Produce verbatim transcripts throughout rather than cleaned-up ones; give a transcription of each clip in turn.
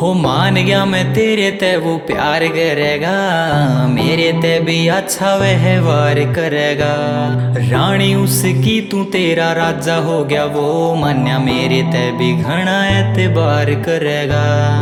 हो मान गया मैं तेरे ते वो प्यार करेगा, मेरे ते भी अच्छा व्यवहार करेगा। रानी उसकी तू तेरा राजा हो गया, वो मान्या मेरे ते भी घना एतबार करेगा।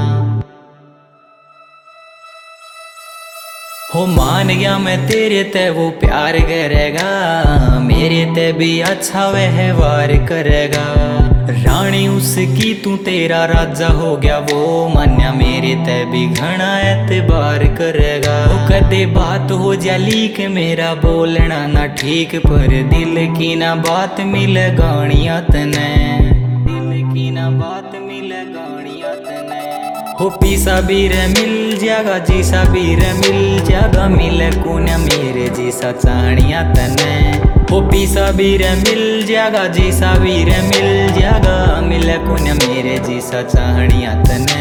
हो मान गया मैं तेरे ते वो प्यार करेगा, मेरे ते भी अच्छा व्यवहार करेगा। रानी उसकी तू तेरा राजा हो गया, वो मान्या मेरे ते भी घना एतबार करेगा। हो कदे बात हो जा लीक मेरा बोलना ना ठीक, पर दिल की ना बात मिले गानिया तने, दिल की ना बात मिले गानिया तने। हो पीसा बीर मिल जागा जीसा बीर मिल जागा, मिले कुन्या मेरे जीसा चाणिया तने। हो पीसा बीर मिल जागा जीसा बीर मिल जागा, मिले कुन्या मेरे जीसा चाणिया तने।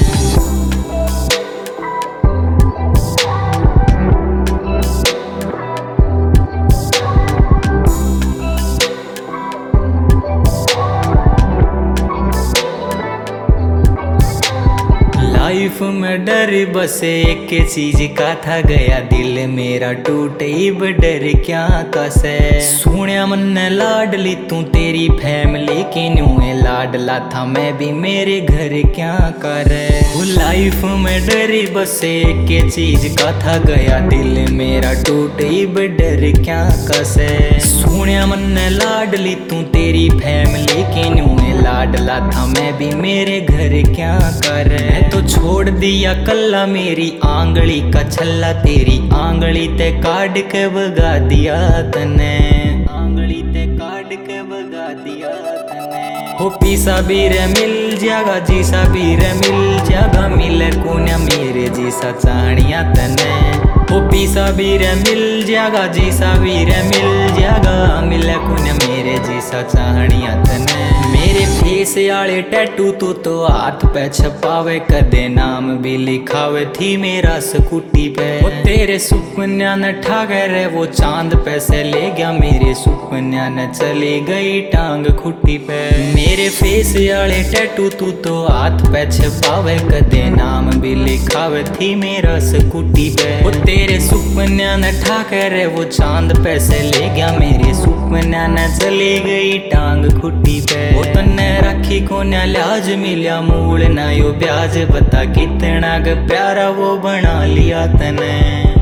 लाइफ में डर बस एक चीज का था, गया दिल मेरा टूटे डर क्या कसे। सुनिया मन लाडली तू तेरी फैमिली की न्यूए लाडला था, मैं भी मेरे घर क्या करे। लाइफ में डर बस एक चीज का था, गया दिल मेरा टूटे डर क्या कसे। सुनिया मन लाडली तू तेरी फैमिली की न्यूए लाडला था, मैं भी मेरे घर क्या करे। तो छोड़ दिया कल्ला मेरी आंगली का छल्ला, तेरी आंगली ते काट के भगा दिया तने, आंगली ते काट के भगा दिया तने। हो पीसा बीर मिल जागा जीसा बीर मिल जागा, मिले कुन्या मेरे जीसा चाणिया तने। हो पीसा बीर मिल जागा जीसा बीर मिल जागा, मिले कुन्या मेरे जीसा चाणिया तने। मेरे फेस आले टैटू तू तो हाथ पे छपावे, कदे नाम भी लिखावे थी मेरा स्कूटी पे। वो तेरे सुपन्या न ठागे रे वो चांद पे से ले गया, मेरे सुपन्या न चली गई टांग खुट्टी पे। मेरे फेस आले टैटू तू तो हाथ पे छपावे, कदे नाम भी लिखावे थी मेरा स्कूटी पे। वो तेरे सुपन्या न ठागे रे वो चांद पे से ले गया, मेरे सुपन्या न चली गई टांग खुट्टी पे। वो तन्ने रखी कोन्या लाज मिलिया मूल ना यो ब्याज, बता कितना ग प्यारा वो बना लिया तने।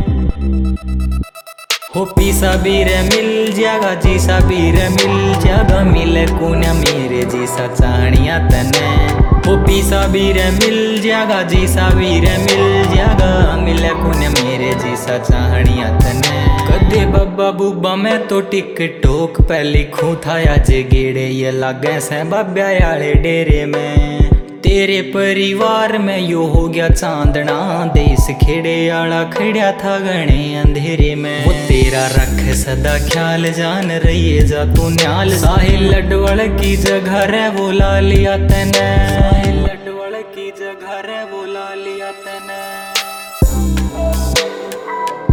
हो पीसा बीर मिल जागा जीसा बीर मिल जागा, मिले कुन्या मेरे जीसा चाणिया तने। हो पीसा बीर मिल जागा जीसा बीर मिल जागा, मिले कुन्या मेरे जीसा चाणिया तने। कदे बब्बा बुब्बा मैं तो टिकटॉक पे लिखूं था, आज गेड़े ये लागे से बाब्या आले डेरे में। तेरे परिवार में यो हो गया चांदना, देश खेड़े आला खड़ा था घने अंधेरे में। वो तेरा रख सदा ख्याल जान रही है जा तू न्याल, साहिल लडवल की जगह रे वो ला लिया तने, साहिल लडवल की जगह रे वो ला लिया तने।